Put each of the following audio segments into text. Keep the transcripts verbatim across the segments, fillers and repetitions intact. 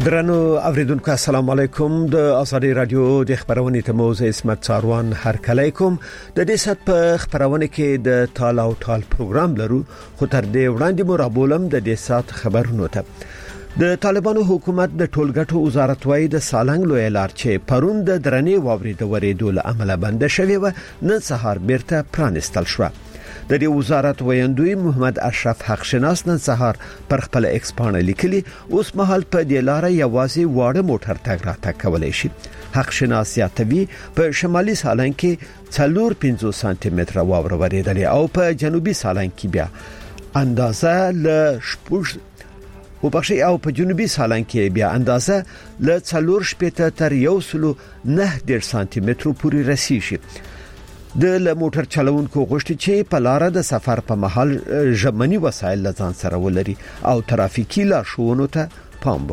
درنو اوریدونکو السلام علیکم د ازادي رادیو د خبرونې تموز اسمت ساروان هر کله کوم د دې ست په خبرونه کې د تال او تال پروګرام لرو خو تر دې وړاندې مو رابولم د دې ست خبرونه ته د طالبانو حکومت د ټولګټو وزارت وایي د سالنګ لوی لار چې پرون د درنې واوري د ورېدو له عمله بند شوی و نن سهار بیرته پرانستل شو د دې وزارت ویاندوی محمد اشرف حق شناس نن سهار پر خپل ایکس باندې لیکلي اوس مهال په دې لار یوازې واړه موټر تګ راتګ کولای شي حق شناس یاتوی په شمالي سالنګ کې څلور پنځوس سانتي متر واوره ورېدلې او په جنوبي سالنګ کې بیا اندازه ل شپږ او بخشي او په جنوبي سالنګ کې بیا اندازه ل څلور شپږ تر یو سلو نه ډیر سانتي متر پورې رسیږي د موټر چلوونکو غوښتي چې په لار د سفر په مهال ژمنی وسایل ځان سره ولري او ترافیکي لارښوونو ته پام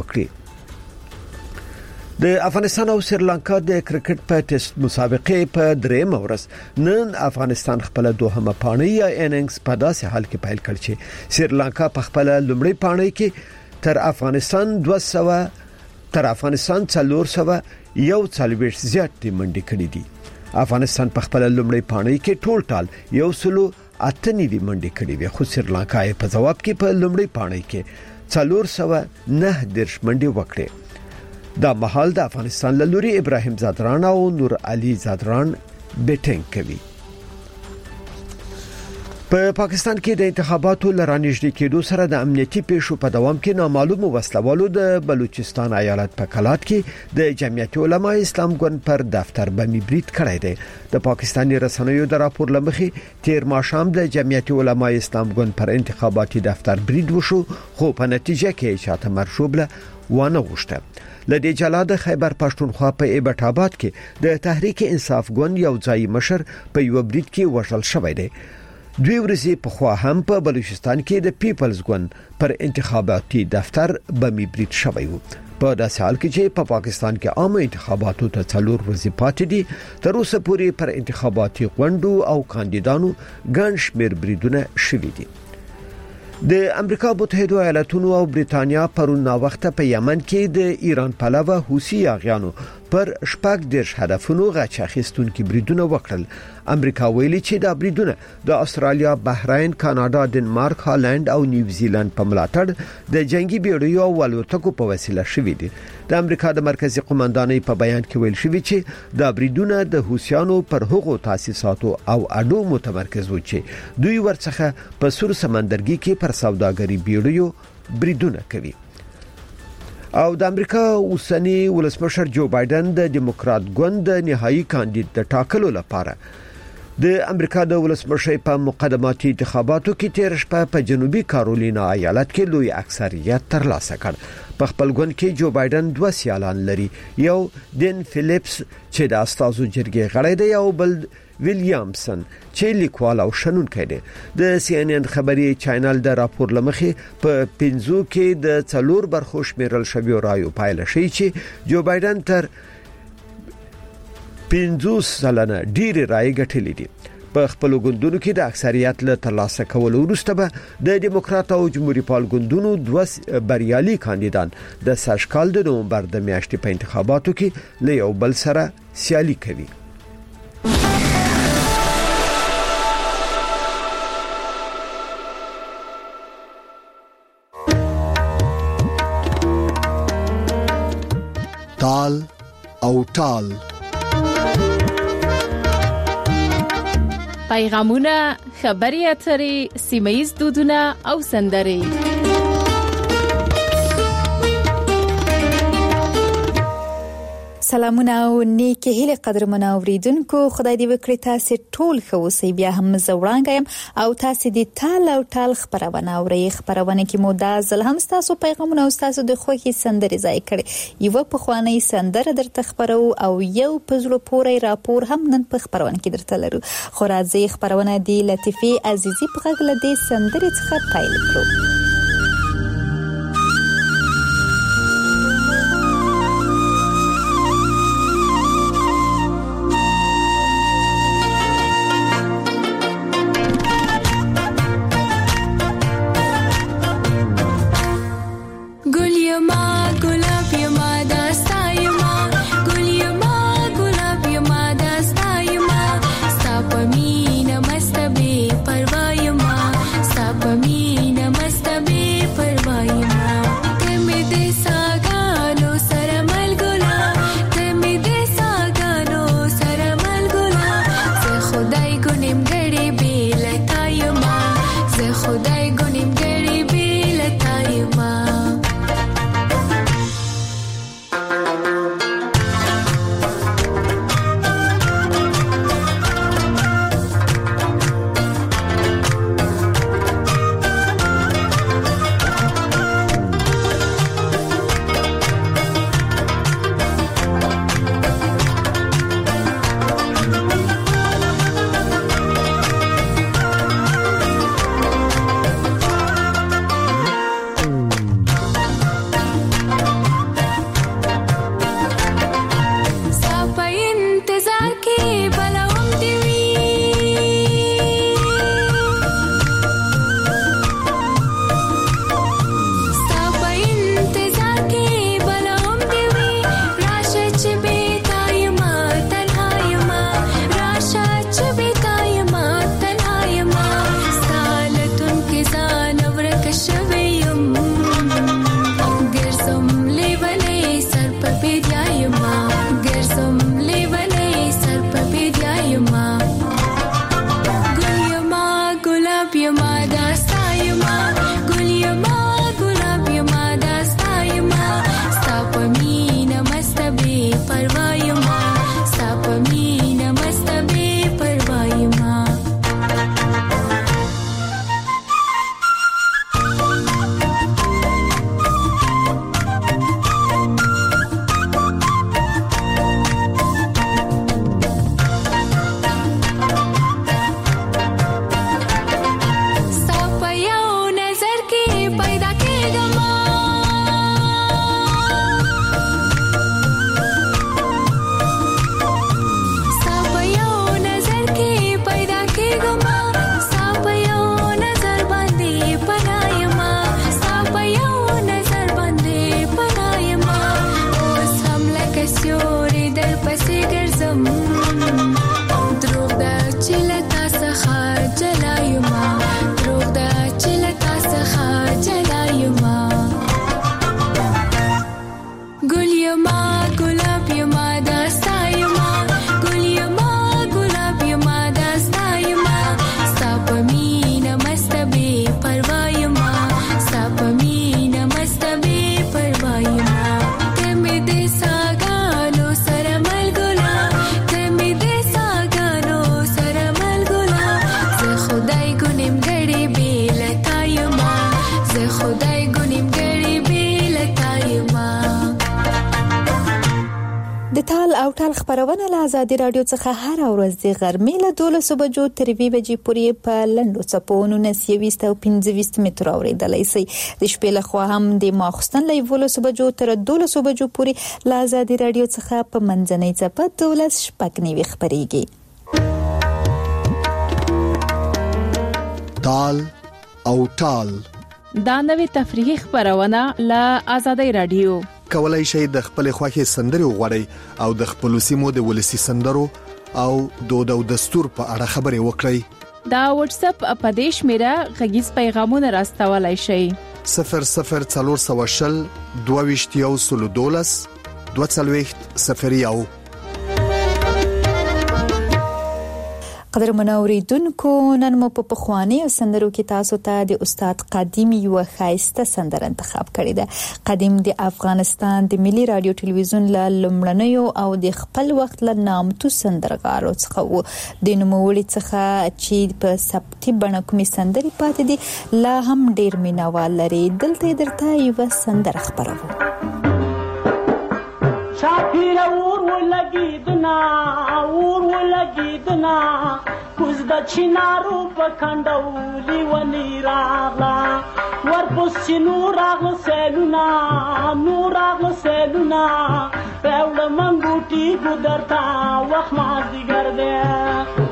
وکړي د افغانستان او سریلانکا د کرکټ په ټیسټ مسابقې په دریم ورځ نن افغانستان خپل دوهمه پاڼۍ یا اننګز په داسې حال کې پیل کړ چې سریلانکا په خپل لومړی پاڼۍ کې تر افغانستان دوه سوه تر افغانستان څلور سوه یو څلوېښت زیات منډې کړې دي افغانستان په خپل لومړی پاڼۍ کې ټول ټال یو سلو اته نیوي منډې کړې وي خو سریلانکا په جواب کې په لومړی پاڼۍ کې څلور سوه نه درش منډې وکړې دا مهال د افغانستان له لوري ابراهیم زادران او نور علي زادران بیټینګ کوي په پا پاکستان کې د انتخاباتو لرانیږدې کېدو سره د امنیتي پیښو په دوام کې نامعلوم وسلوالو د بلوچستان ایالت په کلات کې د جمعیت علماء اسلام ګوند پر دفتر بمي برید کړی دی د پاکستاني رسنیو د راپور لمخې تیر ماښام د جمعیت علماء اسلام ګوند پر انتخاباتي دفتر برید وشو خو په نتیجه کې چاته مرشوبله وانه غوښته لدې جلا د خیبر پښتونخوا په ایبټ آباد کې د تحریک انصاف ګوند یو ځای مشر په یو برید کې وژل شوی دی دوی ورځې په خوا هم په بلوچستان کې د پیپلز ګوند پر انتخاباتي دفتر بمي برید شوی و په داسې حال کې چې په پا پاکستان کې عام انتخاباتو ته څلور ورځې پاتې دي تر اوسه پورې پر انتخاباتي غونډو او کاندیدانو ګڼ شمېر بریدونه شوي دي د امریکا متحده ایالاتونو او بریتانیا پرون نا وخت په یمن کې د ایران پلوه حوثي یاغیانو پر شپږ دیرش هدفونو غچ اخیستونکو بریدونه وکړل امریکا ویلي چې دا بریدونه د استرالیا، بحرین، کاناډا، ډنمارک، هالند او نیوزیلند په ملاتړ د جنگي بیړیو او الوتکو په وسیله شوي دي د امریکا د مرکزی قومندانۍ په بیان کې ویل شوی چې دا بریدونه د حوثیانو پر هغو تاسیساتو او اډو متمرکز و چې دوی ورڅخه په سور سمندرګي کې پر سوداګري بیړیو بریدونه کوي او د امریکا اوسنی ولسمشر جو بایدن د دیموکرات ګوند د نهایی کاندید د ټاکلو لپاره د امریکا د ولسمشر په مقدماتي انتخاباتو کې تیر شپه په جنوبي کارولینا ایالت کې لوی اکثریت ترلاسه کړ په خپل ګوند کې جو بایدن دوه سیالان لري یو دین فلیپس چې د استازو جرګې غړی دی او بل ویلیامسن چې لیکوال او شنونکی دی د سی ان ان خبري چینل د راپور لمخې په پنځو کې د څلور برخو شمیرل شوی رایو پایله شي چې جو بایدن تر پنځوس سلنه ډیر رای ګټلې دي په خپل ګوندونو کې د اکثریت له ترلاسه کولو وروسته به د دیموکرات او جمهوریت پال ګوندونو دوه بریالي کاندیدان د سږکال د نومبر د میاشتې په انتخاباتو کې له یو بل سره سیالي کوي تال او تال پیغامونه خبري اترې سیمایي دودونه او سندري سلامونه او نیکه هیله قدرمن اوریدونکو خدای دې وکړي تاسو ټول خو سي بیا هم زوړانګم او تاسو دې تال او تال خبرونه اوري خبرونه کې مو دا ځل هم تاسو پیغامونه او تاسو د خوخي سندري ځای کړي یو په خواني سندره درته خبرو او یو پزلو پوري راپور هم نن په خبرونه کې درته لرو خو راځي خبرونه دی لطیفي عزیزي په غږ لدی سندري څخه پیل کړو گل یا ما گلاب یا خدای ګونیم ګړې بیل تایما زه خدای ګونیم ګړې بیل تایما خبرونه له آزادي رادیو څخه هر ورځ د غرمې له دولسو بجو تر یوې بجې پورې په لنډو څپو نولس یویشت او پنځه ویشت متره اورېدلی شئ. د شپې لخوا هم د ماخوستن له یولسو بجو تر دولسو بجو پورې له آزادي رادیو څخه په منځنۍ څپه دولس شپږ نوي خپرېږي. تال او ټال دا نوې تفریحي خبرونه له آزادي رادیو. کولای شئ د خپل خوښي سندري وغوړئ او د خپل سیمو د ولسی سندرو او دود او دستور په اړه خبري وکړئ. دا واتس اپ اپدیش میرا غږیز پیغامونه راستولای شئ. صفر صفر څلور سوه شل دوه ویشت یو سل دولس دوه څلوېښت صفر یو. قدرمنو اوریدونکو، نن مو په پخوانی سندرو کې تاسو ته د استاد قدیم یو خاصه سندره انتخاب کړې ده. قدیم د افغانستان د ملي رادیو ټلویزیون له لومړنیو او د خپل وخت له نامتو سندرغاړو څخه وو. د نوموړي څخه چې په سبتي بڼه کومې سندرې پاتې دي لا هم ډیر مینوال لري. دلته درته یو سندره خبرو. شاپیر اور ولګیدنا اور ولګیدنا کوز د چینارو په کندولي ونی راغلا ورپسې نور راغله سیلونا نور راغله سیلونا راوړه منګوټي ګودرتا وخت مازدیګر دی.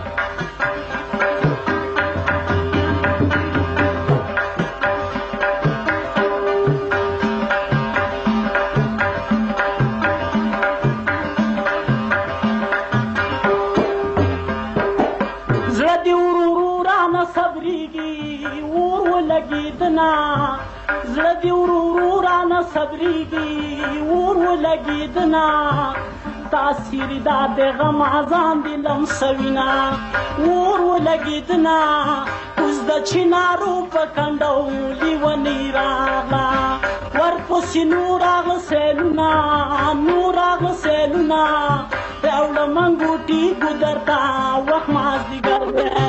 زړه دی ورو ورو را نه صبرېږي اور ولګېدنا تاثیر دا د غم ازان دی لمسوینا ور ولګیدنا اوس د چینارو په کندو لیونی راغلا ورپسې نور راغله سیلونه نور راغله سیلونه راوړه منګوټي ګودرتا وخت مازدیګر دی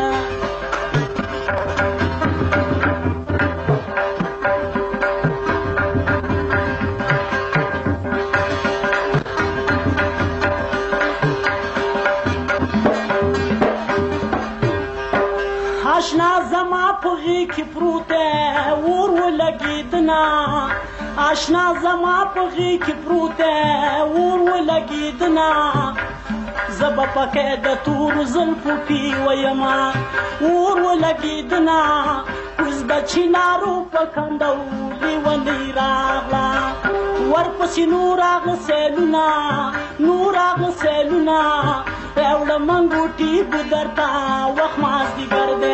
آشنا زما پغی کی پروته ور ولګیدنا آشنا زما پغی کی پروته ور ولګیدنا زب پکې د تور زلفو پی ویما ور ولګیدنا اوس بچی نارو پکندو لیونی راغلا ورپسې نور راغله سیلونه نور راغله سیلونه راوړه منګوټي ګودرتا وخت مازدیګر دی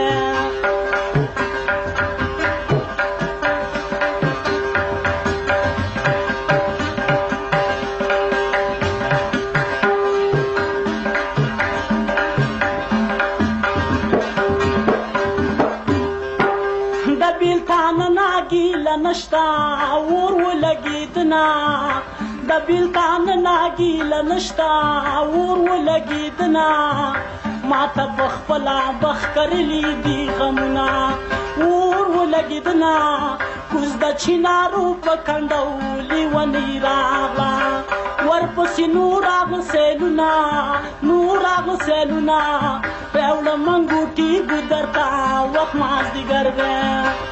د بیلتان ناګیله نشتا ور ولګیدنا د بیلتان ناګیله نشتا ور ولګیدنا ماته بخپلا بخ کرلی دی غمنا ور ولګیدنا کوز د چینارو په کندو لیونی راغلا ورپسې نور راغله سیلونه نور راغله سیلونه راوړه منګوټي ګودرتا وخت مازدیګر دی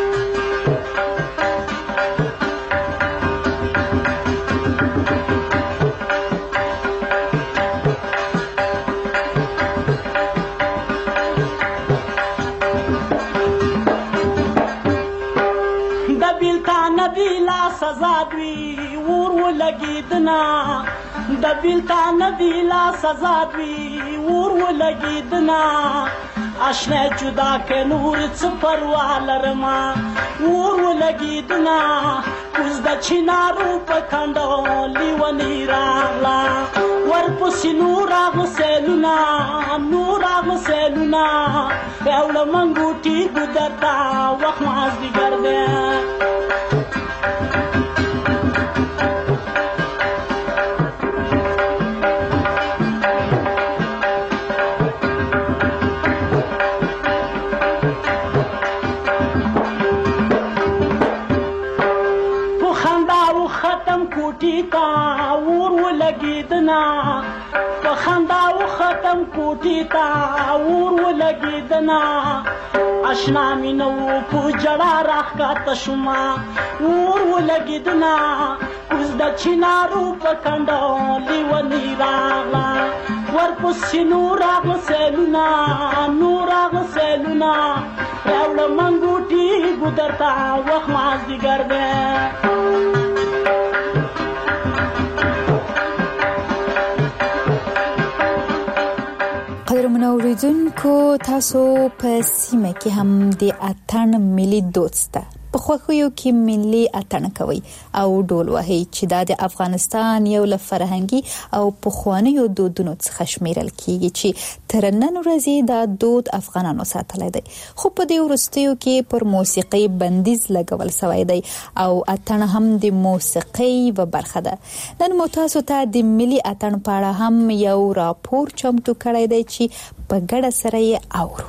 سزا دوی ور ولګیدنا د بیلتان دی لا سزا دوی ور ولګیدنا آشنا جدا کې نور څه پروا لرما ور ولګیدنا اوس د چینارو په کندو لیونی راغلا ورپسې نور راغله سیلونه نور راغله سیلونه راوړه منګوټي ګودرتا وخت مازدیګر دی کوټیتا ور ولګیدنا په خندا و ختم کوټیتا ور ولګیدنا آشنا مینو په جړه راخاته شوما ور ولګیدنا اوس د چینارو په کندو لیونی راغلا ورپسې نور راغله سیلونه نور راغله سیلونه راوړه منګوټي ګودرتا وخت مازدیګر دی قدرمنو اوریدونکو تاسو په سیمه کې هم د اتن ملي دود سته په خوښیو کې ملي اتن کوي او ډول وهي چې د افغانستان یو له فرهنګي او پخوانیو دودونو څخه شمیرل کیږي چې تر نن ورځې د دود افغانانو ساتلای دی خو په دې ورستیو کې پر موسیقي بندیز لګول شوی دی او اتن هم د موسیقي و برخه ده نن مو تاسو ته د ملي اتن په اړه هم یو راپور چمتو کړی دی چې په ګډه سره یې اورو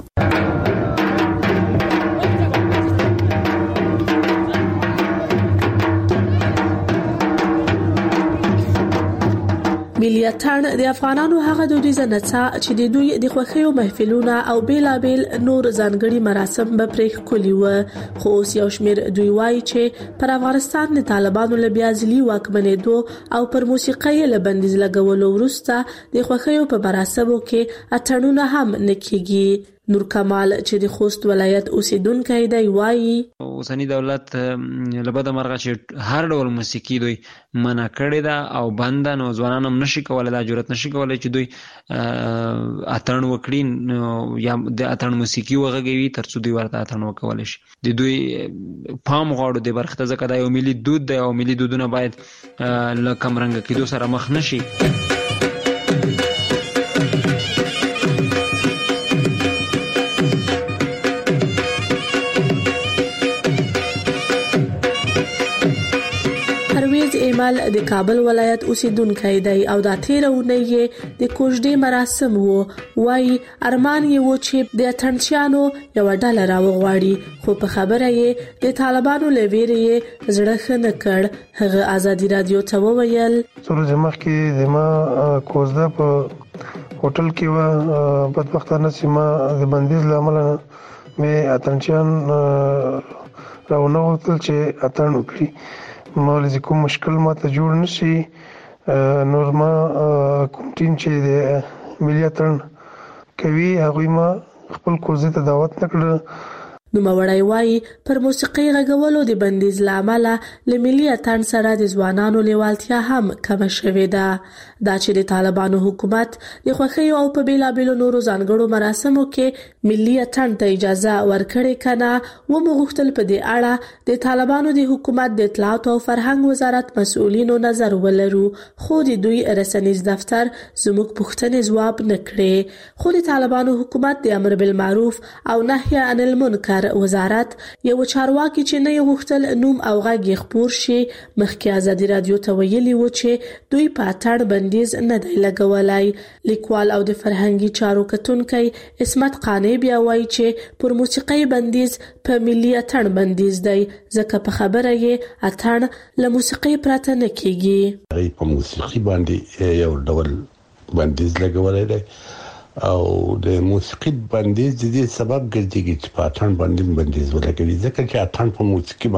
ملي اتن د افغانانو هغه دودیزه نڅا چې د دوی د خوښیو محفلونه او بیلابیل نور ځانګړي مراسم به پرې کولي و خو اوس یو شمیر دوی وایي چې پر افغانستان د طالبانو له بیا ځلي واکمنېدو او پر موسیقۍ له بندیز لګولو وروسته د خوښیو په مراسمو کې اتنونه هم نکېږي نور کمال چې د خوست ولایت اوسیدونکی دی وایي اوسنی دولت لبد مرغه چې هر ډول موسیقي دوی منع کړی دا او بند نو ځوانان هم نشي کولای دا جرأت نشي کولای چې دوی اتن وکړي یا د اتن موسیقي وغږوي ترڅو دوی ورته اتن وکول شي د دوی پام غواړو د برخته ځکه دا یو ملي دود دی او ملي دودونه باید له کم رنګ کېدو سره مخ نشي اجمل د کابل ولایت اوسیدونکی دی او دا تیرونه یې د کوژدې مراسم وو. وای ارمان یې و چې د اتڼچیانو یو ډله راوغواړي، خو په خبره یې د طالبانو لویری زړه خنه کړ. هغه ازادي رادیو ته وویل څو ځمخ کې د ما کوژده په هوټل کې و، بدبختانه چې ما د بندیز لامل مې اتڼچیان راونه وکړل چې اتڼ وکړي. مولوی کوم مشکل ماته جوړ نشي، نور ما کوم ټیم چې د ملي اتڼ کوي هغوی ما خپل کوزې ته دعوت نکړه. نوموړی وایي پر موسیقي غږولو د بندیز له امله له ملي اتڼ سره د ځوانانو لیوالتیا هم کمه شوې ده. دا چې د طالبانو حکومت د خوښیو او په بیلابیلو نورو ځانګړو مراسمو کې ملي اتڼ ته اجازه ورکړې کنه و مغوښتل په دې اړه د طالبانو د حکومت د اطلاعات او فرهنګ وزارت مسؤلینو نظر ولرو، خو د دوی رسنیز دفتر زموږ پوښتنې ځواب نه کړې. خو د طالبانو حکومت د امر بالمعروف او نهي عن المنکر وزارت یو چارواکي چې نه غوښتل نوم او غږ یې خپور شي، مخکې ازادي رادیو ته ویلي و چې دوی په اتڼ بندیز نه دی لګولای. لیکوال او د فرهنګي چارو کتونکی اسمت قانع بیا وایي چې پر موسیقي بندیز په ملي اتڼ بندیز دی، ځکه په خبره یې اتڼ له موسیقي پرته نه کیږي. په موسیقي باندې یو ډول بندیز لګولای دی او د موسیقي بندیز د دې سبب ګرځي چې په اتڼ باندې بندیز ولګوي، ځکه چې اتڼ په موسیقي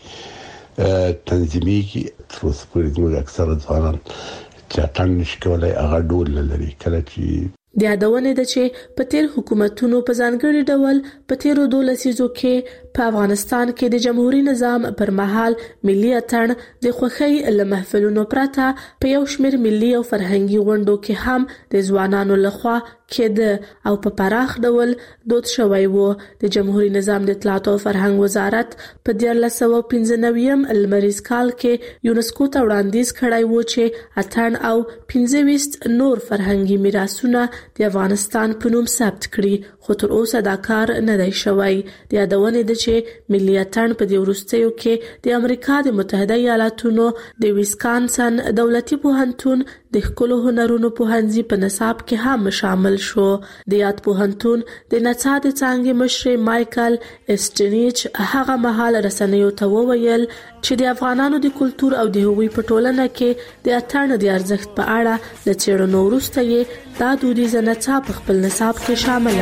باندې تنظیمي کې تر اوسه پورې زموږ اکثره ځوانان چې اتڼ نشي کولای هغه ډول لري. کله چې د یادونې ده چې په تیر حکومتونو په ځانګړي ډول په تیرو دوه لسیزو کې په افغانستان کې د جمهوریت نظام پر مهال ملي اتڼ د خوښۍ له محفلونو پرته په یو شمېر ملي او فرهنګي غونډو کې هم د ځوانانو لخوا کېده او په پراخ ډول دود شوی وو. د جمهوریت نظام د اطلاعات او فرهنګ وزارت په دیارلس سوه پنځه نوي لمریز کال کې یونسکو ته وړاندیز کړی و چې اتڼ او پنځه ویشت نور فرهنګي میراثونه د افغانستان په نوم ثبت کړي، خو تر اوسه دا کار نه دی شوی. د یادونې ده چې ملي اتڼ په دې وروستیو کې د امریکا د متحده ایالاتونو د ویسکانسن دولتي پوهنتون د ښکلو هنرونو پوهنځي په نصاب کې هم شامل شو. د یاد پوهنتون د نڅا د څانګې مشر مایکل اسټنیچ هغه مهال رسنیو ته وویل چې د افغانانو د کلتور او د هغوی په ټولنه کې د اتڼ د ارزښت په اړه د څېړنو وروسته یې دا دودیزه نڅا په خپل نصاب کې شامل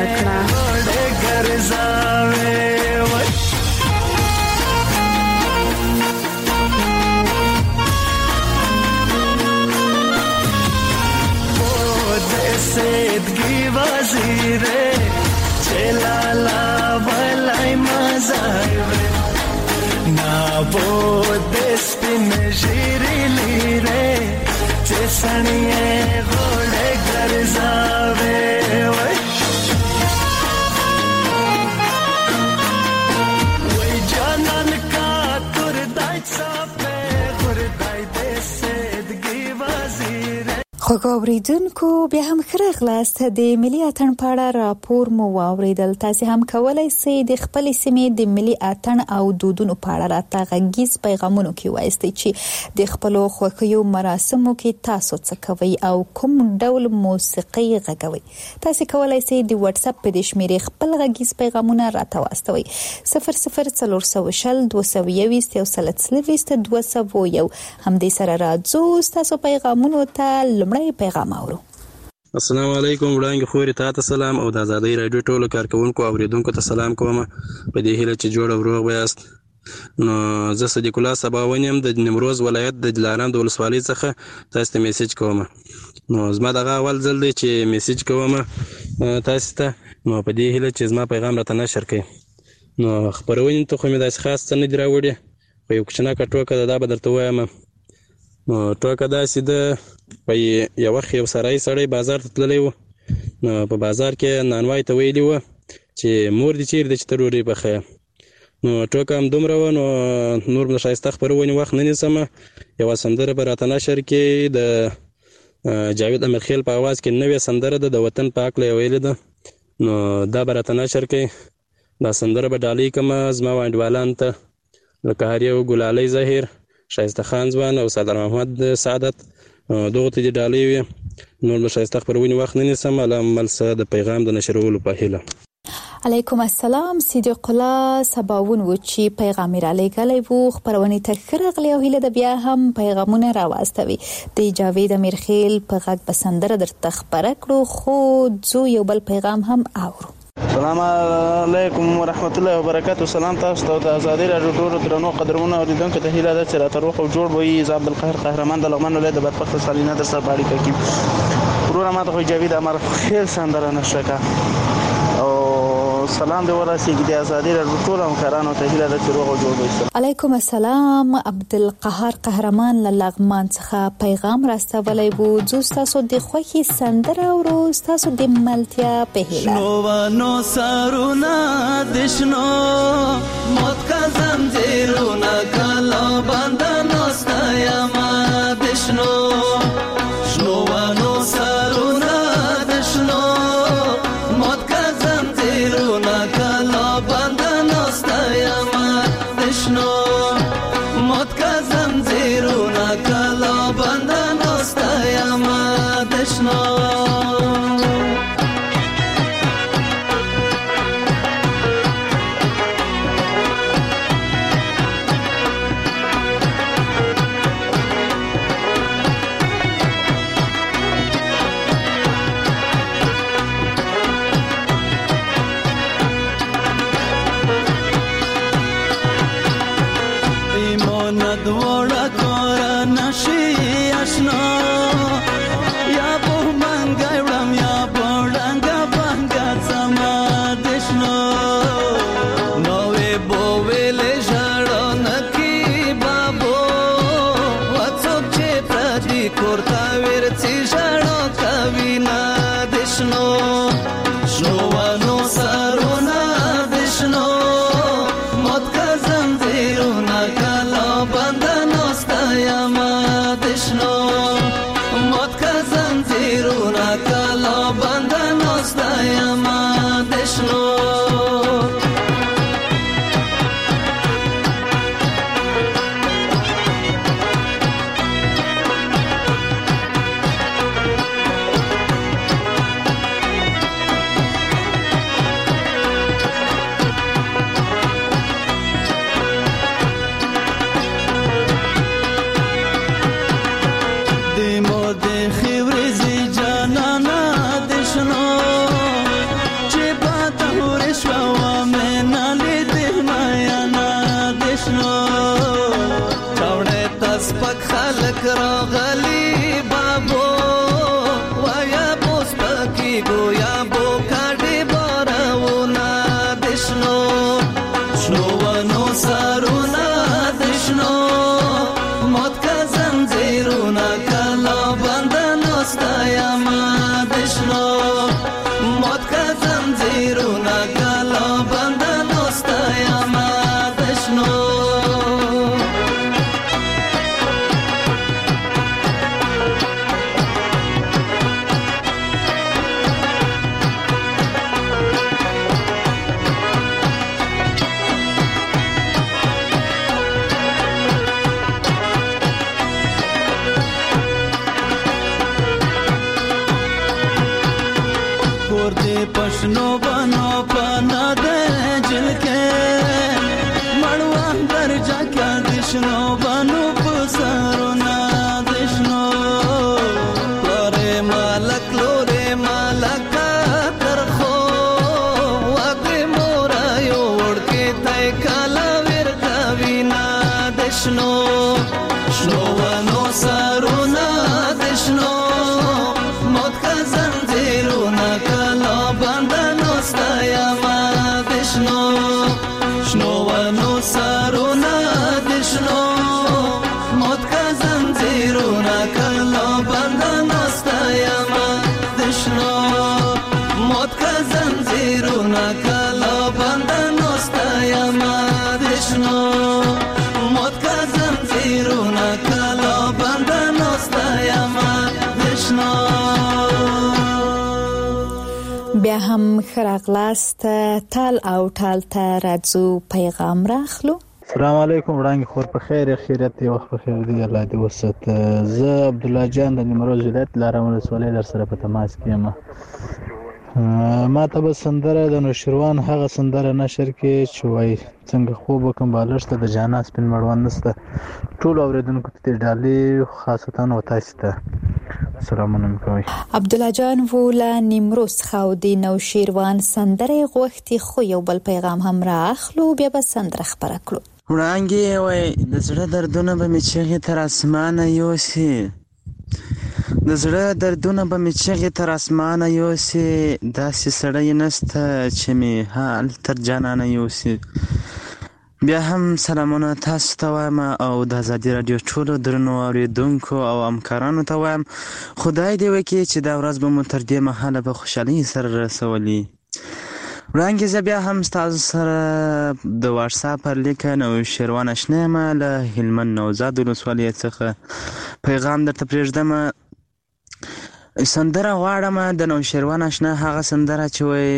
کړه. سیدگی وزیره چلالا ولای مزایره نابود سپین جیری لیره چسنیه غوڑه گرزاوه وی جانان کا تردائی صافه غردائی ده سیدگی وزیره. خوږ اوریدونکو بیا هم ښه راغلاست. د ملي اتڼ په اړه راپور مو واوریدل. تاسو هم کولای شئ د خپل سیمې د ملي اتڼ او دودونو په اړه راته غږیز پیغامونه کې وایستئ چې د خپل خوښیو مراسمو کې تاسو څه کوئ او کوم ډول موسیقي غږوئ. تاسو کولای شئ د واتس اپ په شمیرې خپل غږیز پیغامونه راته واستوئ صفر صفر څلور سوه شل دوه سوه یوویشت یو سل څلوېښت دوه سوه یو. همدې سره راځو تاسو پیغامونو ته. پیغام اورو. السلام علیکم وړاندې خوري تاسو سلام او د آزادۍ رادیو ټولو کارکونکو اوریدونکو ته سلام کوم په دې هیله چې جوړ او روغ وایاست. نو زه صدیق الله سبا ونیم د نیمروز ولایت د دلارام د ولسوالۍ څخه تاسو ته میسج کوم. نو زما دغه اول ځل دی چې میسج کوم تاسو ته، نو په دې هیله چې زما پیغام راته نشر کړئ. نو خبرونه ته خو مې داسې خاص څه نه دی راوړی، خو یو کوچنی ټوکه دا به درته وایم. نو ټوکه داسې ده، په یو وخت یو سړی سړی بازار ته تللی و. نو په بازار کې نانوای ته ویلي و چې مور دې چیرې ده چې ته ډوډۍ پخوې. نو ټوکه هم دومره وه. نو نور د ښایسته خپرونې وخت نه نیسمه، یوه سندره به راته نشر کې د جاوید امیرخیل په اواز کې نوې سندره ده د وطن په هکله یې ویلې ده. نو دا به راته نشر کې دا سندره به ډالۍ کړم زما وانډوالانو ته، لکه هر یو ګلالۍ ظاهر، شایسته خان ځوان او صدر محمد سعادت دغه ته د ډالۍ وي. نور له شایسته خبرونه وخت نه نیسم علامه د پیغام د نشرولو په هیله. علیکم السلام. صدیق الله سباون و چې پیغام را لګلې وو خبرونه ته خرغلی او هله د بیا هم پیغامونه راوستوي. د جاوید امیرخیل په غږ بسندره درته خبره کړو خو زو یو بل پیغام هم اورو. السلام علیکم ورحمت الله وبرکاتہ. سلام تاسو ته د آزادۍ راډیو ټولو درنو قدرمنو اوریدونکو ته هیله ده چې راته روغ او جوړ وي. زه عبدالقاهر قهرمان د لغمان ولایت د بدبخت سالینه در سره باندې کوي. ورور ما ته جاوید امیرخیل سندره نشکا او سلام دی ورسیږي د آزادۍ راډیو ټولو همکارانو ته هیله ده چې روغ او جوړ وي. علیکم السلام. عبدالقاهر قهرمان له لغمان څخه پیغام راستولی وو. زه تاسو د خوښي سندره او تاسو د ملتیا په هیله. نو نو سارونا دشنو موت کا زنجیرونا کلا بندنو ستایما دشنو شنو نو سارونا دشنو موت کا زنجیرونا کلا بندنو ستایما دشنو موت کا زنجیرونا کلا بندنو ستایما دشنو. بیا هم خراغلاست تال او تال ته راځو پیغام راخلو. السلام علیکم وړاندې خور په خیر خیریت دی وخت په خیر دی الله دې وسات. زه عبد الله جان د نیمروز ولایت لارم ولسوالۍ در سره په تماس کې یم. ما ته به سندره د نوشیروان هغه سندره نشر کې چې وای څنګه خوب وکم بالښت د جانا سپین مړوند نسته ټول اوریدونکو ته ډالې خاصتا او تاسو ته سلامونه کوي. عبد الله جان ولا نیمروز خو د نوشیروان سندره غوښتي خو یو بل پیغام هم راخلو بیا به سندره خبره کړو. وړانګې وای د زړه دردونه به می چغې تر اسمانه یوسي د زړه دردونه به می چغې تر اسمانه یوسي داسې سړی نسته چې می حال تر جانانه یوسي. بیا هم سلامونه تاسو ته وایم او د ازادي رادیو ټولو درنو اوریدونکو او همکارانو ته وایم خدای دې وکړي چې دا ورځ به مو تر دې مهاله په خوشحالۍ سره رسولي. وړاندې زه بیا هم ستاسو سره د واتساپ پر لیکه نوشیروان اشنا یم له هلمند نوزاد ولسوالۍ څخه پیغام درته پرېږدم. سندره غواړم د نوشیروان اشنا هغه سندره چې وایي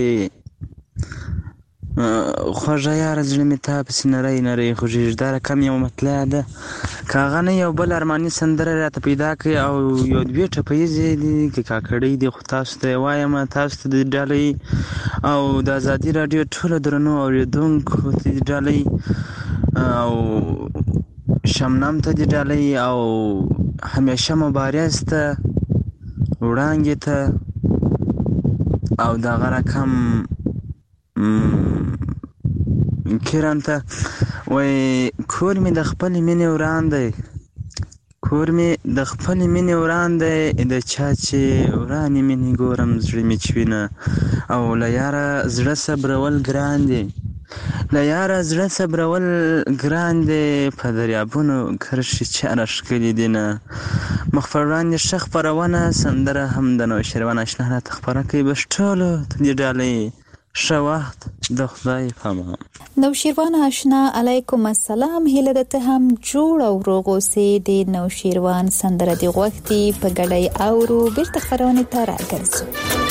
خوږه یاره زړه مې تا پسې نری نری خوږېږي دا رقم یو مطلع ده که هغه نه یو بل ارماني سندره راته پیدا کړي او یو دوې ټپیزې دي که کاکړۍ دي خو تاسو ته یې وایم تاسو ته د ډالۍ او د ازادي راډیو ټولو درنو اورېدونکو ته د ډالۍ او شمنام ته د ډالۍ او همیشه مبارز ته وړانګې ته او دغه رقم کران ته وای کور مې د خپل مینې وران دی کور مې د خپل مینې وران دی د چا چې ورانې مینې ګورم زړه مې چوینه او له یاره زړه صبرول ګران دی له یاره زړه صبرول ګران دی په دریابونو کرښې چاره ښکلي دي نه مخ پر وړاندې ښه خپرونه سندره هم د نوشیروان اشنا راته خپره کوي بس ټولو ته دې ډالۍ ښه وخت د خدای پامان. نوشیروان اشنا علیکم السلام هیله ده ته هم جوړ او روغ اوسې. د نوشیروان سندره دی غوښتي په ګډۍ اورو بیرته خپرونې ته راګرځو.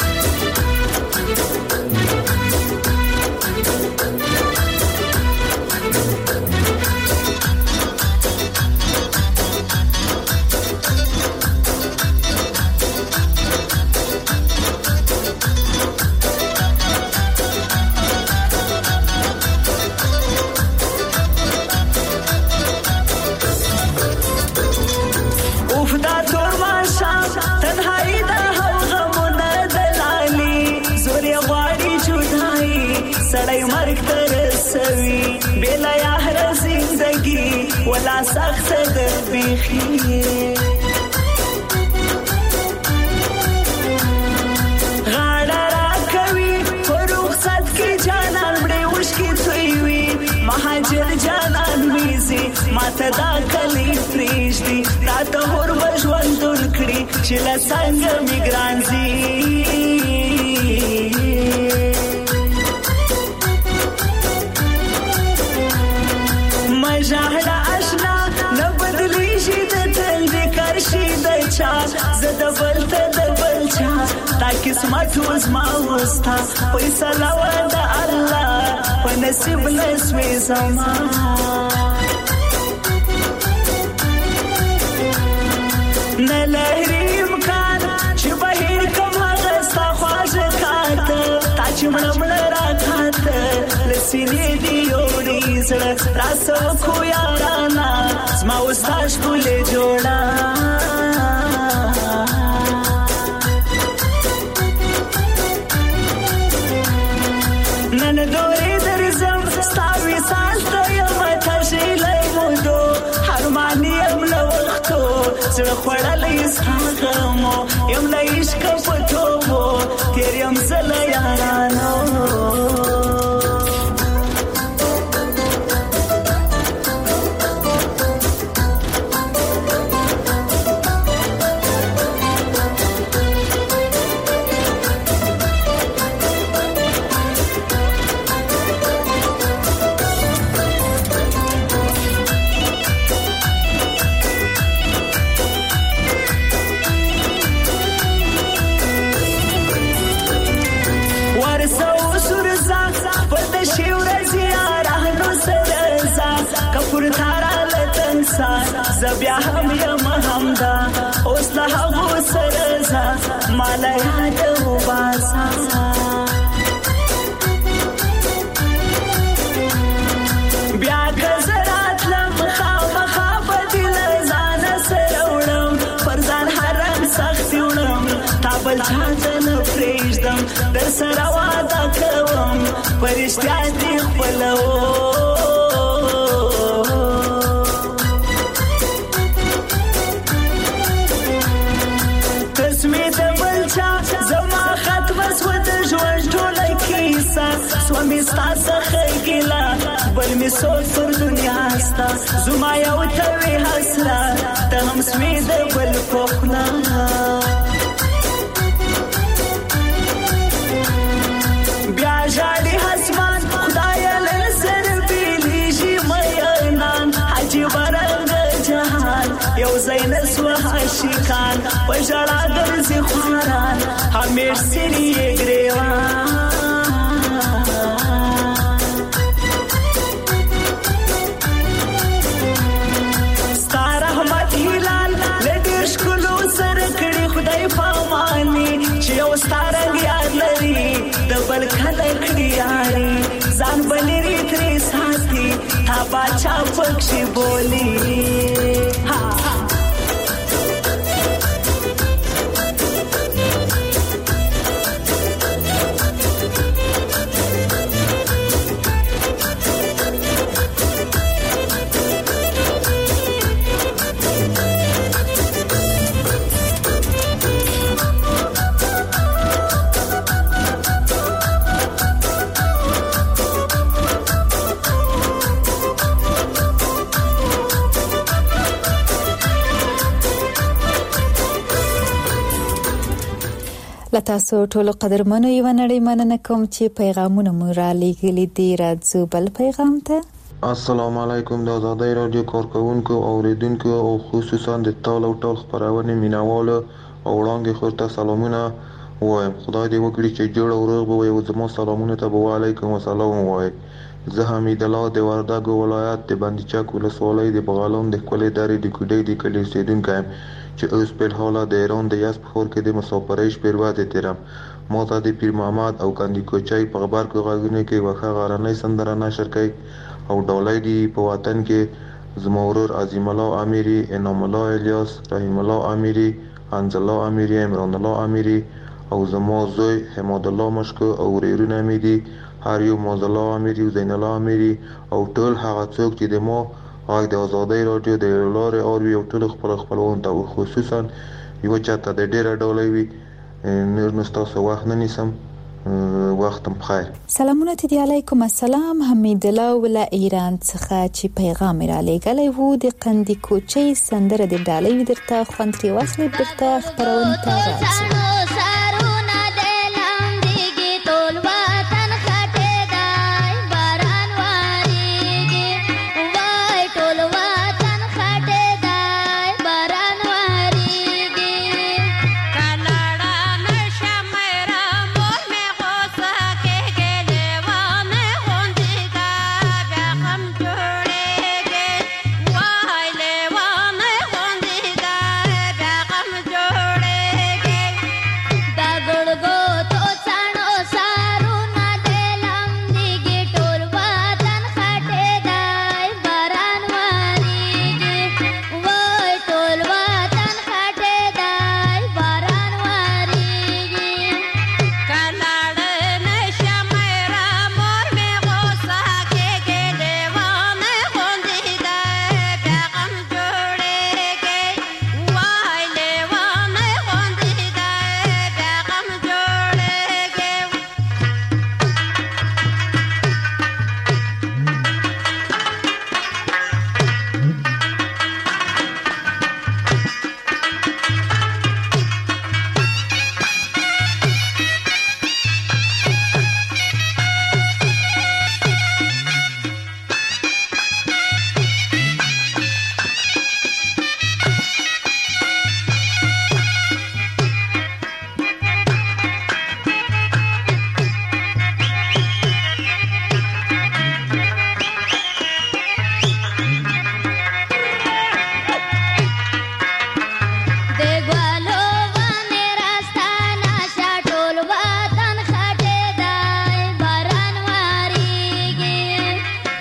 ولا سخت در بیخی غاړه را کوي فروغ صد کی جانان مړې وشکي توي مهاجر جانان میزي ماته دا کلی پریږدي دا ته هور وژوندون کړي چې له څنګه میګرانځي مجاهده اشنا نه بدلیږي د تل د کرشي د چا زه د بل ته د بل چا تا قسمت وزما وستا فیصله و د الله په نصیب نسوي زما نه لري امکان چې بهر کوم هغه ستا خواږه کاته تا چې مړه مړه راکاته لسینې دی یوړي زړه راسو کو یارانا زما وستا ښکلې جوړه نن دورې درځم ستا وصال ته یم تږلی مودو هرماني یم له وختو زړه خوړلی ستا غمو یم له عشقه په توبو تېر یم زه له یارانو ورسو سرزا زبیا هم یم همدا اوس له هغو سره ځه ماله یاد وباسه بیا که زه راتلم خامخا به دې له ځانه سره وړم پر ځان حرام سختي وړم تا بل چا ته نه پرېږدم در سره واده کوم په رښتیا دې خپلوم سومی ستا څخه ګیله بل مې سوچ پر دنیا ستا زما یو ته وې حسرت ته هم سمې د بل په خوله بیا ژاړي اسمان خدایه له سره بیلیږي میینان عجیبه رنګه جهان یو ځای نه سوه عاشقان په ژړا ګرځي خواران همیش سري یې ګریوان بل کله کړي یاري ځان بلري ترې ساتي تا باچا پکشي بولي ها لتاسو ټول قدرمنو یو نړۍ مننه کوم چې پیغامونه مو را لېږلي دي راځو بل پیغام ته السلام علیکم د آزادۍ رادیو کارکونکو اوریدونکو او خصوصا د ټول او ټول خبرونه مینوالو او وړاندې خورته سلامونه وایم خدای دې وکړي چې جوړ او روغ وي او زموږ سلامونه ته وعلیکم السلام وایم زه حمید الله د وردګو ولایت د بندیچک ولسوالۍ د بغالون د کولې درې د کوډې د کلی اوسیدونکی یم چې اوس په حاله د ایران د یاس په خور کې د مسافرۍ شپږ تیرم ما ته د پیر محمد او کاندي کوچای په خبر کې غوښنه کې وخه غارنۍ سندره نشر کوي او ډولای دی په وطن کې زمورور عظیم الله امیری انعام الله الیاس رحیم الله امیری انزل الله امیری عمران الله امیری او زمو زوی حماد الله مشکو او ریرون امیری هر یو موز الله امیری او زین الله امیری او ټول هغه څوک چې د مو هغه د آزادۍ رادیو د لارې اوروي او ټول خپل خپلوان ته خصوصا یو چاته د ډیره ډولې وي نور نستاسو وخت نه نیسم وختم بخیر سلامونه تی علیکم السلام حمید الله ول ایران څخه چې پیغام را لېږلی وو د قندي کوچي سندره د ډالۍ درته خوندري واخلې درته خبرونه ته راځي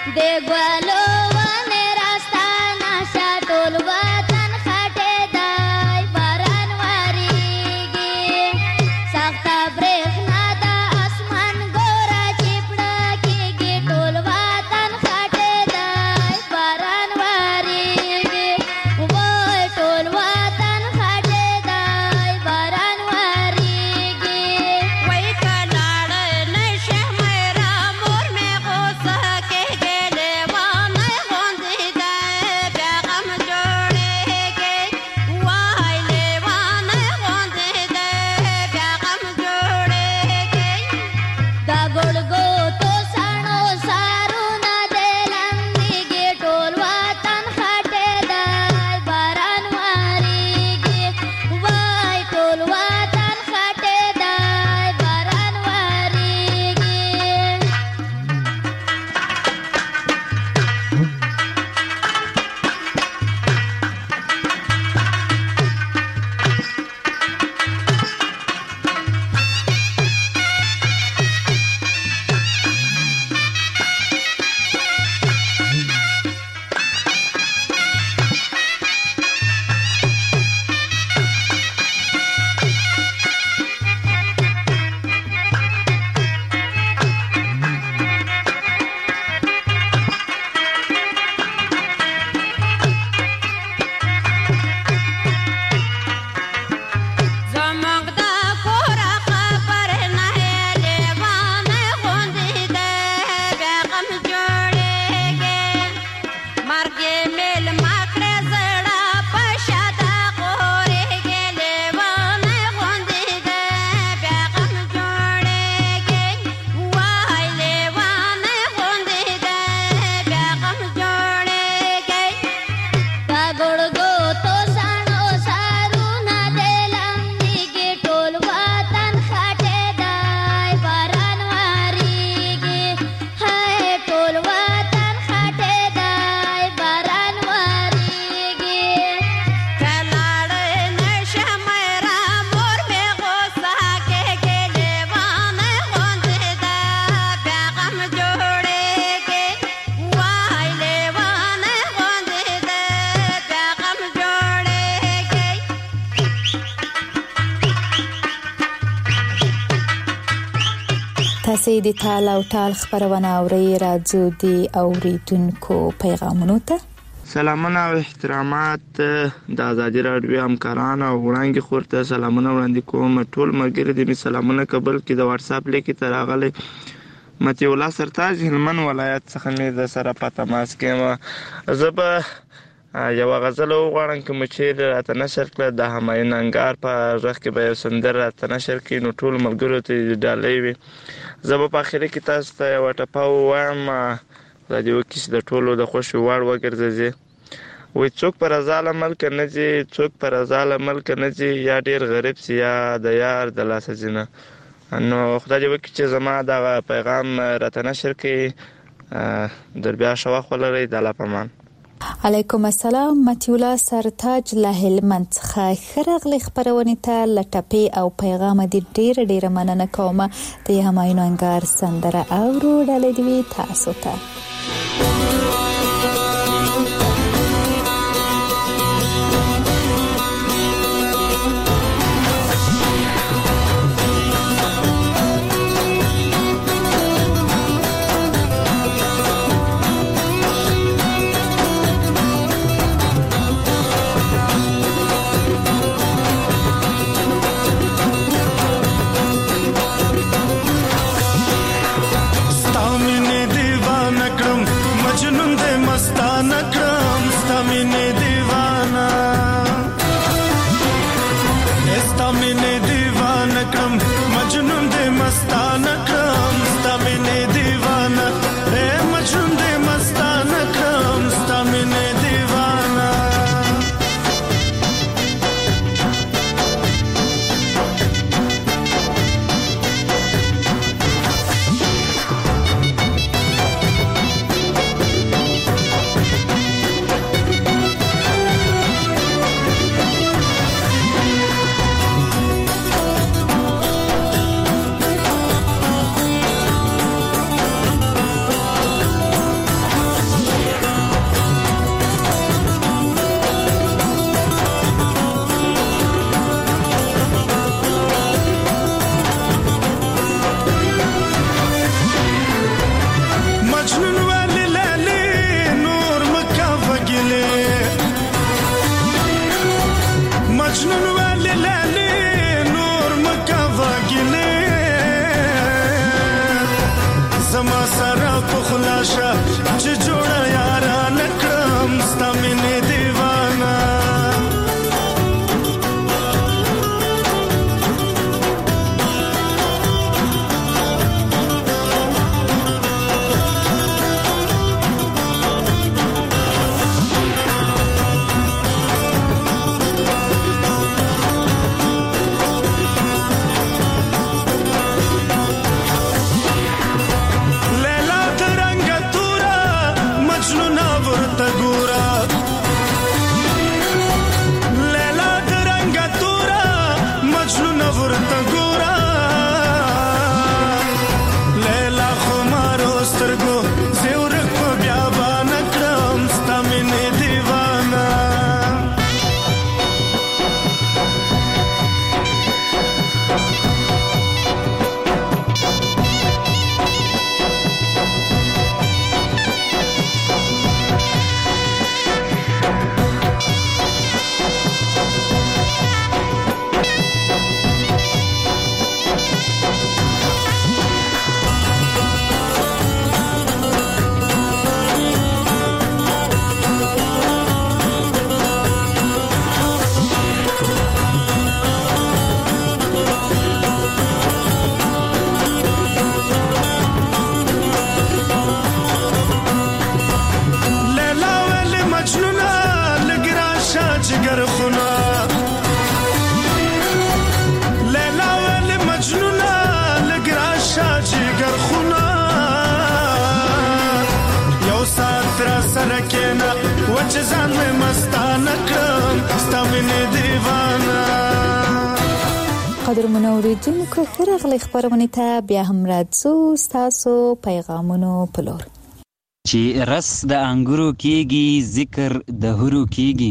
تاسو د تال او تال خبرونه اورئ راځو د اوریدونکو پیغامونو ته. سلامونه او احترامات د ازادي راډیو همکارانو او وړاندې خورته سلامونه وړاندې کوم. ټول ملګري دې می سلامونه قبول کړي. د واتس اپ لیک ته راغلي متي الله سرتاج هلمند ولایت څخه مې د سره په تماس کې زه به یو غزل وغواړم کوم چې راته نشر کړه د همایون انګار په ځخ کې به یو سندر راته نشر کړي نو ټول ملګرو ته ډالۍ وي. زه به په اخر کې تاسو ته یو ټپه وایم د دې وکیس د ټولو د خوشو وړ وګرځي. وای څوک پر ازاله ملک نه جي څوک پر ازاله ملک نه جي یا ډیر غریب سي یا د یار د لاس زینه. نو خدای دې وکړي چې زما دا پیغام راته نشر کړي. در بیا شوا خلري د الله پامان. علیکم السلام. متي الله سرتاج له هلمند څخه خرغلی خبرونه ته لټپی او پیغام دې ډیر ډیر مننه کوم. د همایون انګار سندره اورو ډالې دی تاسو ته. Stamine divan akram زما سره په خلاصه چې جوړه یارا نکړم ستا مینې دیوانه قدرمنو اوریدونکو خیر اغلی خبرونه ته بیا هم راځو تاسو پیغامونو په لور چې رس د انګورو کیږي ذکر د هرو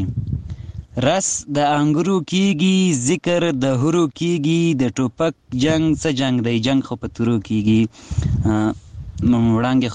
کیږي رس د انګورو کیږي ذکر د هرو کیږي د ټوپک جنگ څه جنگ دی جنگ خو په تورو کیږي وړاندې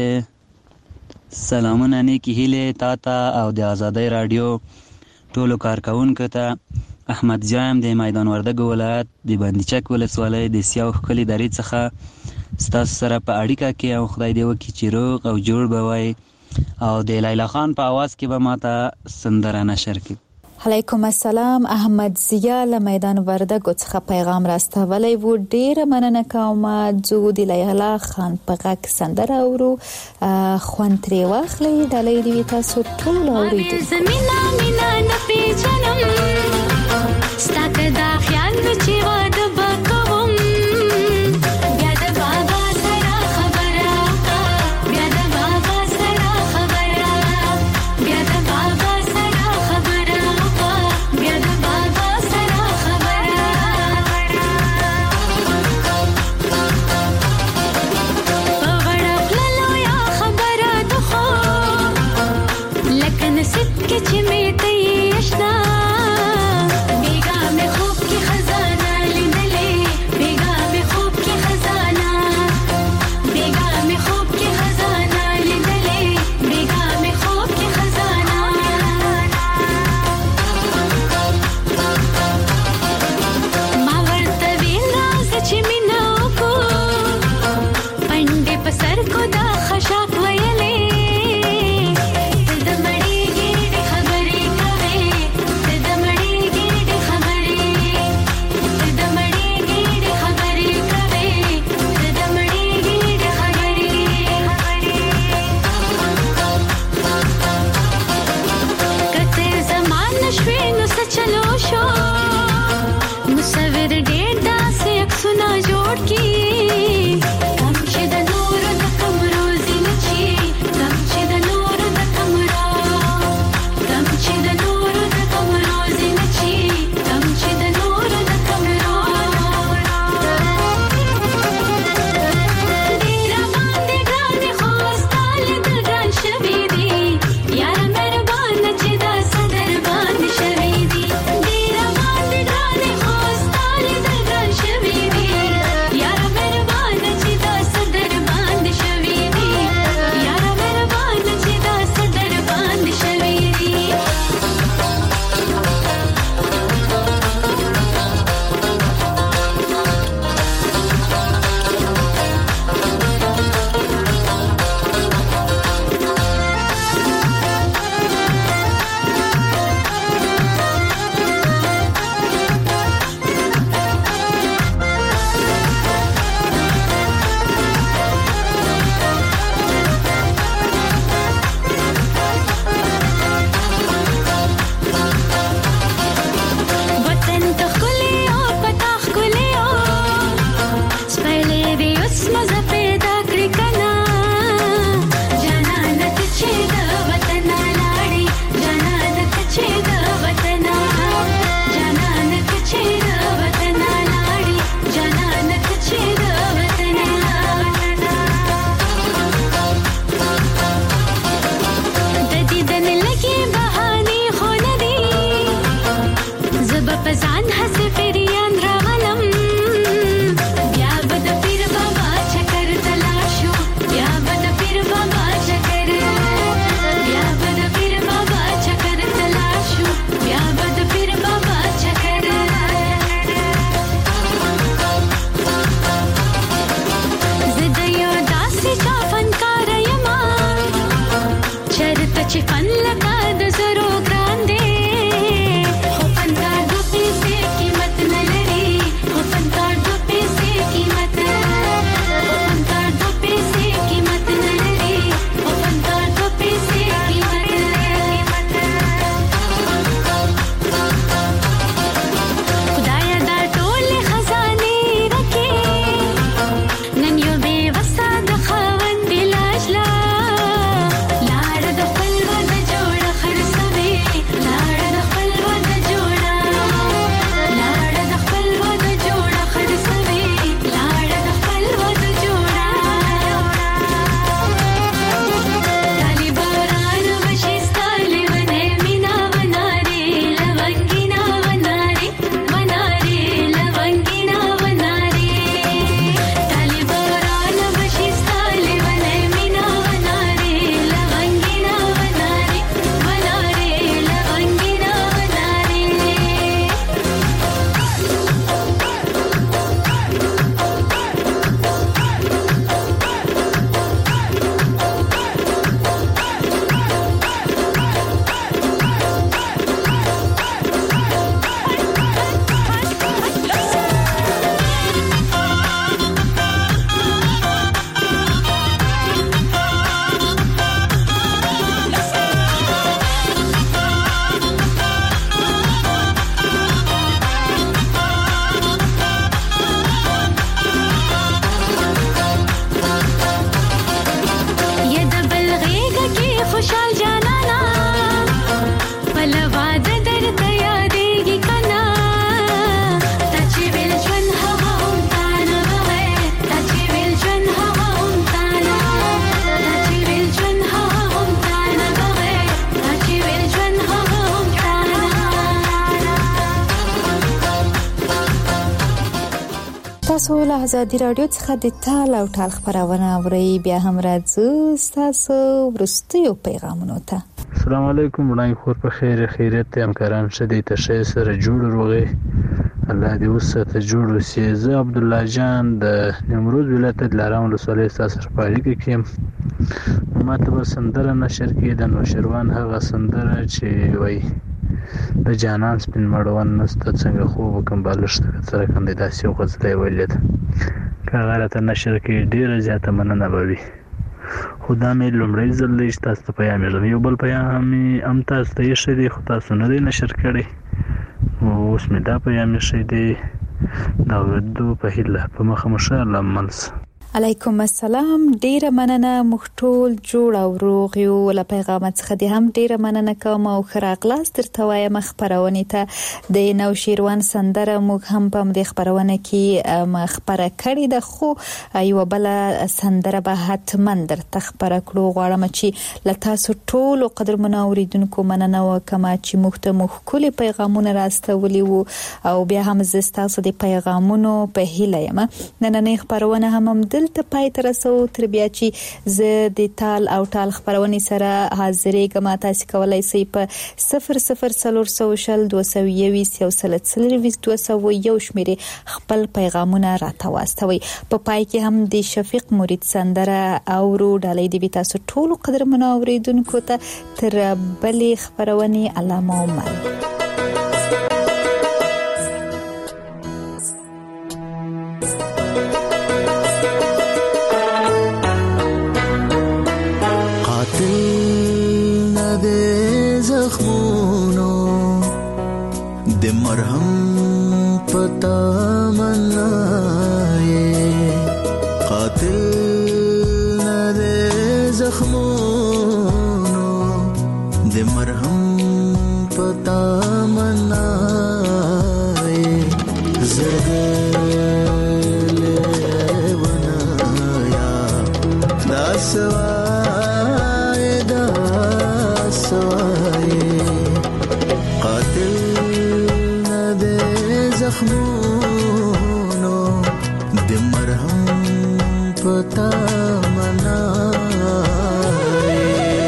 خوره سلامونه نیکی هیله تا ته او د آزادۍ رادیو ټولو کارکونکو ته احمد جام د میدان وردګ ولایت د بندیچک ولسوالۍ د سیاو خلی درې څخه ستاسو سره په اړیکه کې او خدای دې وکړي چې روغ او جوړ به وای او د لیلا خان په आवाज کې به ماته سندره نشر کړي. علیکم السلام. احمد ضیا له میدان وردګ څخه پیغام راستولی و. ډیره مننه کوم. زه د لیلا خان په غږ سندره اورو خوند ترې واخلئ. ډالۍ دې تاسو ټول اوریدو. زمینا مینا نه پیژنم ستاک دا خیال چې واده بکوم بیا د بابا سره خبره بیا د بابا سره خبره بیا د بابا سره خبره بیا د بابا سره خبره په وړه پللو یا خبره د خو لکه نصیب کې چې مې ته یې اشنا जोड़ की कम शद नूर द कमरोजी नची تاسو له آزادي رادیو څخه د تال او ټال خبرونه اورئ. بیا هم راځو تاسو ورستیو پیغامونو ته. السلام علیکم وړاندې خور په خیر خیریت همکاران شدي ته سره جوړ روغي الله دې وسته جوړ وسی. زه عبد الله جان د نیمروز ولایت د لارام ولسوالۍ سره پاړی کې ما ته سندره نشر کې د نوشروان هغه سندره چې وای د جانان سپین مړوان نسته څنګه خوب کوم بالښت سره کاندیداسي غوښتي ولید کاغره ته نشر کې ډیره زیاته مننه بوي. خدا مې لومړی ځل لږ تاسو ته پیغام یو بل پیغام هم تاسو ته یې شری خو تاسو نه دی نشر کړی اوس مې دا پیغام یې شری دا ودو په هله په مخه مشه لمنس. علیکم السلام. ډیره مننه مختول جوړ او روغ یو له پیغام څخه دې هم ډیره مننه کوم او خراغلاس ترته وایم خبرونه ته د نو شیروان سندره موږ هم په دې خبرونه کې خبره کړې ده خو یو بل سندره به حتمن در تخبره کړو غواړم چې له تاسو ټول قدر منوریدونکو مننه وکم چې مخته مخکول پیغامونه راستولي وو او بیا هم زستاسو د پیغامونو په هیله یم نن نه خبرونه هم هم دلته پای تر سو تر بیا چې زه د تال او ټال خبرونه سره حاضرې کوم تاسو کولای شئ په صفر صفر صفر سوشل دوه سوه یویس یو سل سلویس دوه سوه یو شمیرې خپل پیغامونه راته واستوي. په پای کې هم د شفیق مرید سندره او رو ډالۍ دی تاسو ټول قدر منوریدونکو ته تر بلې خبرونه علامه عمر. مرهم پتا منائے قاتل نہ دے زخمونو دے مرهم پتا منائے زرگل ونایا دا سوائے دا سوائے قاتل زخمونو د مرهم پتا منائے.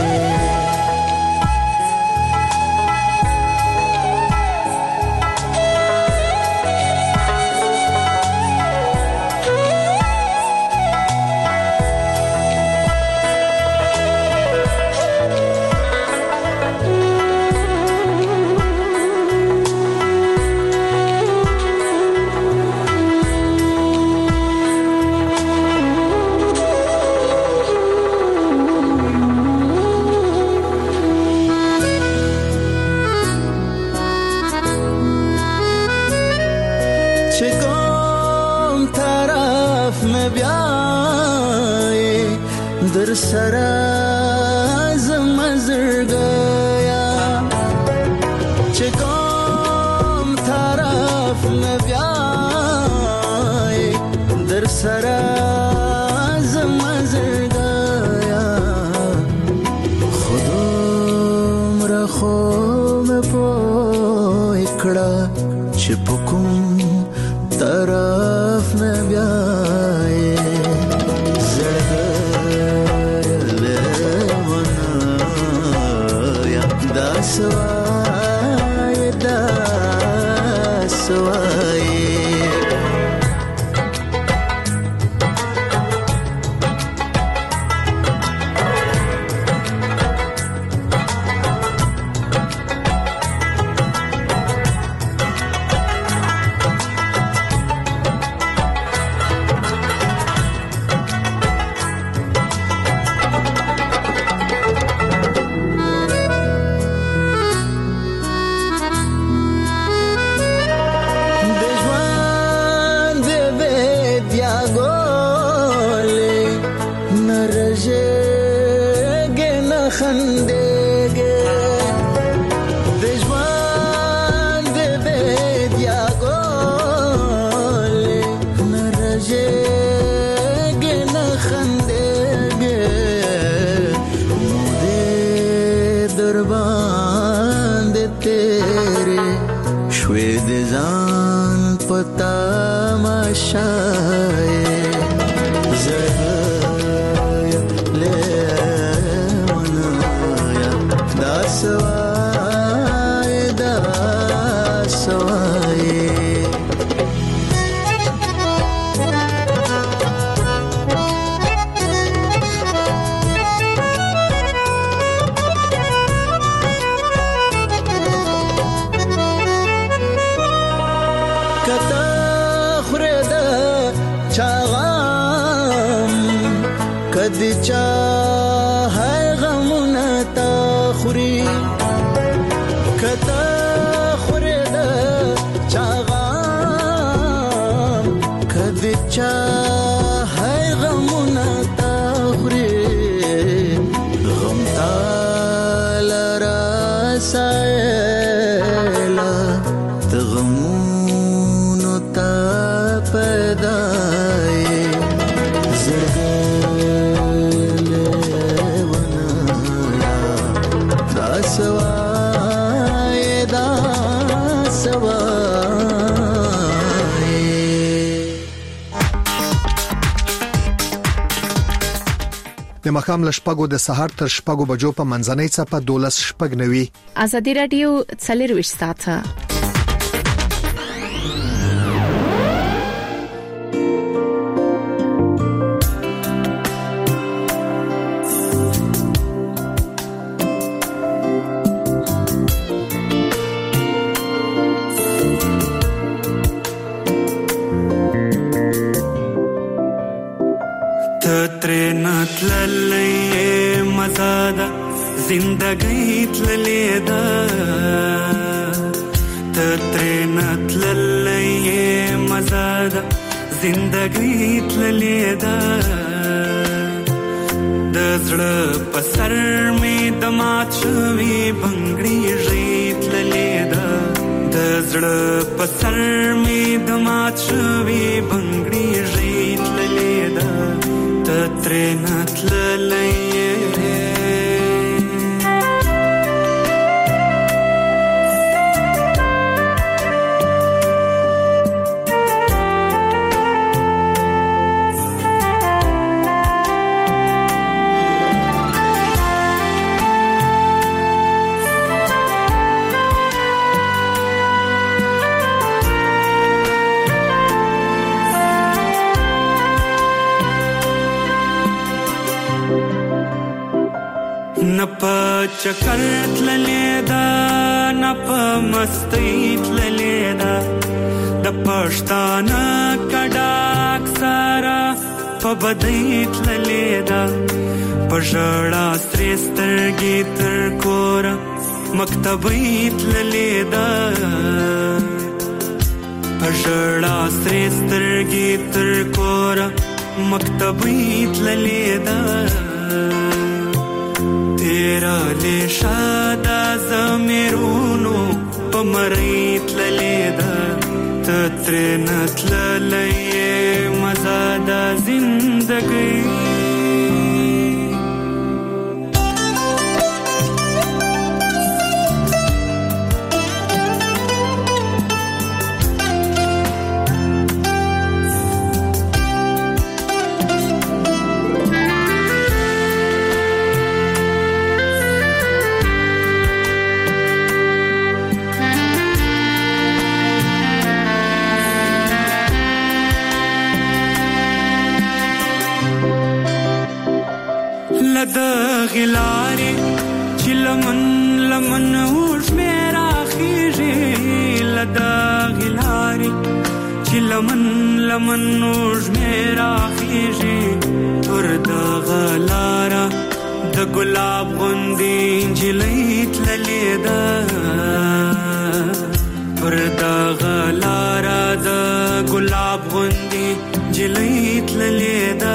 در سرا زمزر گیا چه کام طرف نبیائے در سرا زمزر گیا خودم رخوم پوکڑا چه پکم طرف نبیائے سوائے دا سوائے شوي د ځان پتا ماشه چا هر غمونه تا خوري کته خوري د چا غم کدی چا هر غمونه تا خوري غم تا لرا سایلا تغمونو تا پیدای زرګله ونالا دا سوای دا سوای د مخام لشپګو د سحر تر شپګو بجو په منځنۍ چپه دولس شپګ نوي ازادي رادیو څلرويش ساعته زندگی تللی دا تترینت للی مزادا زندگی تللی دا دزړه پسر می دمات شوی بنگړی ریت للی دا دزړه پسر می دمات شوی بنگړی ریت للی دا تترینت للی چکر تللی دا نپ مستی تللی دا د پښتانه کډاک سارا په بدی تللی دا پښړا سترګې تر کور مکتبې تللی دا پښړا سترګې تر کور مکتبې تللی دا تیرا لیشادا زمیرونو پمریت للیدا تترینت للی مزادا زندگی غلاري چې لمن لمن اوش میرا خيږي لدا غلاري چې لمن لمن اوش میرا خيږي پر دا غلارا د ګلاب غوندي جلیت للیدا پر دا غلارا د ګلاب غوندي جلیت للیدا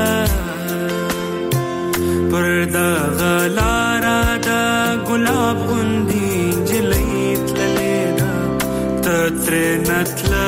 پر دا غلارا دا گلاب غندی جلیت للیدا تترینت لا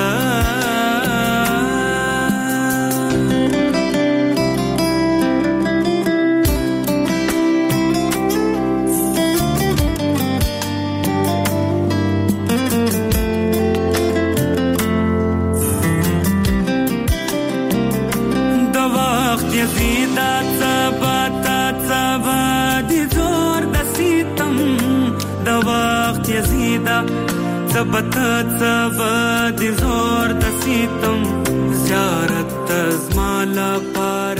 دا وقت یزیدا تباتا تبادی زور د سیتم د وخت یزیدا تباتا تبادی زور د سیتم زیارت زمالا پار